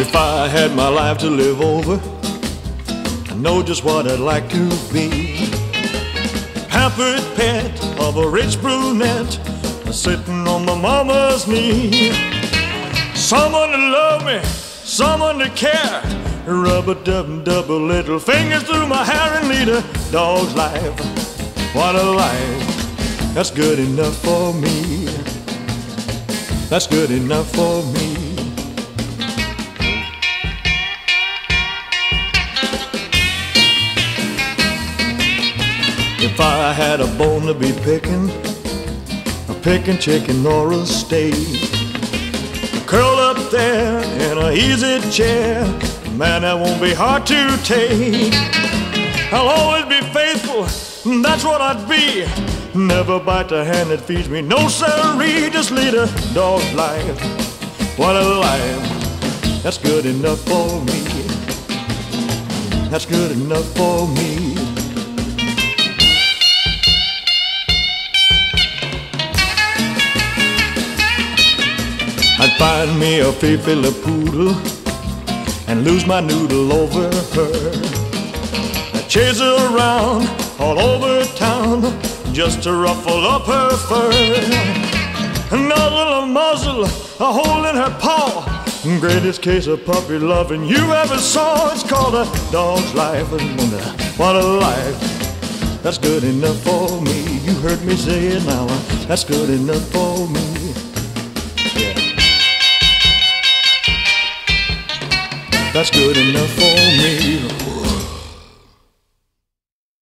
If I had my life to live over, I know just what I'd like to be. Pampered pet of a rich brunette, sitting on my mama's knee. Someone to love me, someone to care, rub-a-dub-dub little fingers through my hair and lead a dog's life. What a life, that's good enough for me. That's good enough for me. If I had a bone to be picking, a picking chicken or a steak, curl up there in a easy chair, man, that won't be hard to take. I'll always be faithful, that's what I'd be. Never bite the hand that feeds me, no siree, just lead a dog's life. What a life, that's good enough for me. That's good enough for me. I'd find me a fifi la poodle and lose my noodle over her. I'd chase her around all over town just to ruffle up her fur. Nuzzle a muzzle, a hole in her paw, greatest case of puppy loving you ever saw. It's called a dog's life, and what a life, that's good enough for me. You heard me say it now, that's good enough for me. That's good enough for me.